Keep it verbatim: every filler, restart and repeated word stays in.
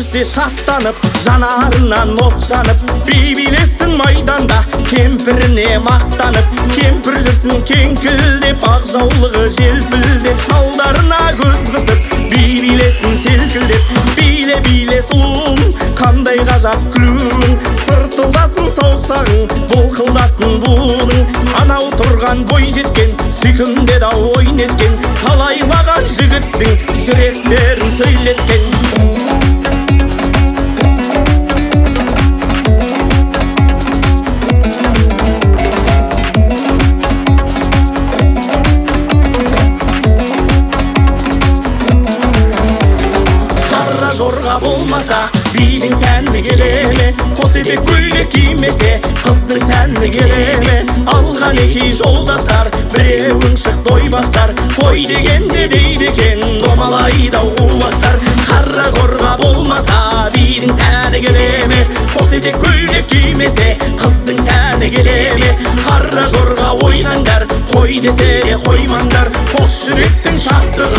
көрсе шаттанып, жанарынан от жанып, би билесін майданда кемпіріне мақтанып, кемпір жүрсін кеңкілдеп, ақ жаулығы желпілдеп, шалдарына көз қысып, би билесін селкілдеп. Биле биле сұлуым, қандай ғажап күлуің, сыртылдасын саусағың, бұлқылдасын буының. Анау тұрған бой жеткен, сүйкімде да ойын еткен, талайлаған жігіттің жүректерін сөйлеткен. Қара жорға болмаса, бидің сәні келеме, қос етек көйлек кимесе, қыздың сәні келеме. Алған екі жолдастар, біреуің шық той бастар, той дегенде дейді екен, домалайды ау қуастар. Қара жорға болмаса, бидің сәні келеме, қос етек көйлек кимесе, қыздың сәні келеме. Қара жорға ойнаңдар, қой десе де қоймаңдар, қос жүректің шаттығы